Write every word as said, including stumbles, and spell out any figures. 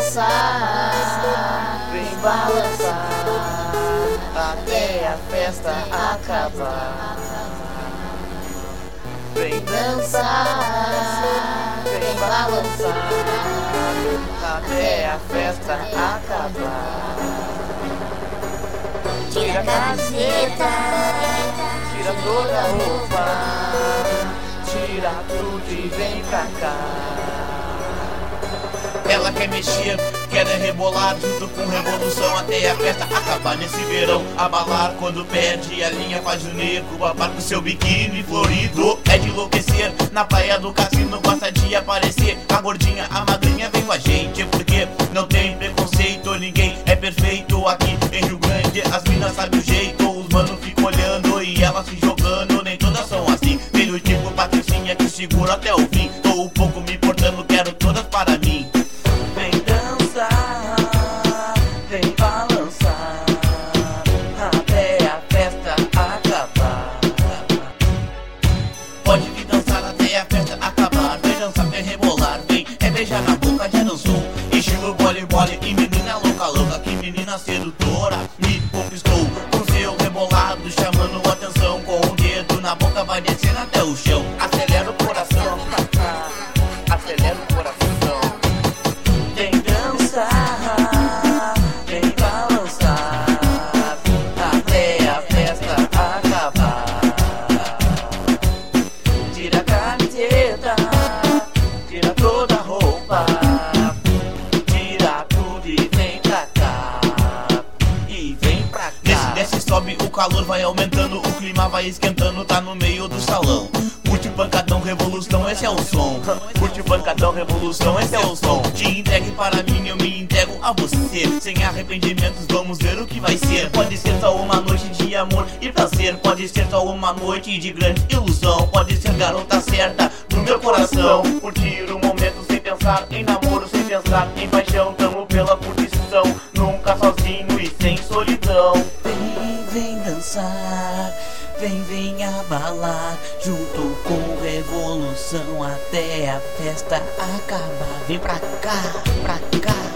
dançar, vem balançar até a festa acabar. Vem dançar, vem balançar até a festa acabar. Tira a camiseta, tira toda a roupa, tira tudo e vem pra cá. Ela quer mexer, quer é rebolar junto com revolução até a festa acabar. Nesse verão, abalar quando perde a linha, faz o negro babar com seu biquíni florido. É de enlouquecer, na praia do cassino gosta de aparecer. A gordinha, a magrinha vem com a gente, porque não tem preconceito, ninguém é perfeito aqui em Rio Grande. As minas sabem o jeito, os manos ficam olhando e elas se jogando. Nem todas são assim, tem o tipo patricinha que segura até o fim. Tô um pouco me importando, quero todas para mim. Vem dançar, vem balançar até a festa acabar. Pode vir dançar até a festa acabar. Vem dançar, vem rebolar, vem é beijar na boca, já dançou. Estilo bole bole e menina louca louca, que menina sedutora me conquistou. Com seu rebolado chamando atenção, com o dedo na boca vai descendo até o chão. Acelera o coração, Acelera o coração. Vem dançar, vem balançar até a festa acabar. Tira a camiseta, tira toda a roupa, tira tudo e vem pra cá. E vem pra cá. Desce, desce, sobe, o calor vai aumentando, o clima vai esquentando, tá no meio do salão. Curte pancadão, revolução, esse é o som. Curte pancadão, revolução, esse é o som. Te entregue para mim, eu me entrego a você. Sem arrependimentos, vamos ver o que vai ser. Pode ser só uma noite de amor e prazer, pode ser só uma noite de grande ilusão. Pode ser garota certa no meu coração. Curtir o momento sem pensar em namoro, sem pensar em paixão. Tamo pela curtição, nunca sozinho e sem solidão. Vem, vem dançar, vem, vem abalar junto com revolução até a festa acabar. Vem pra cá, pra cá.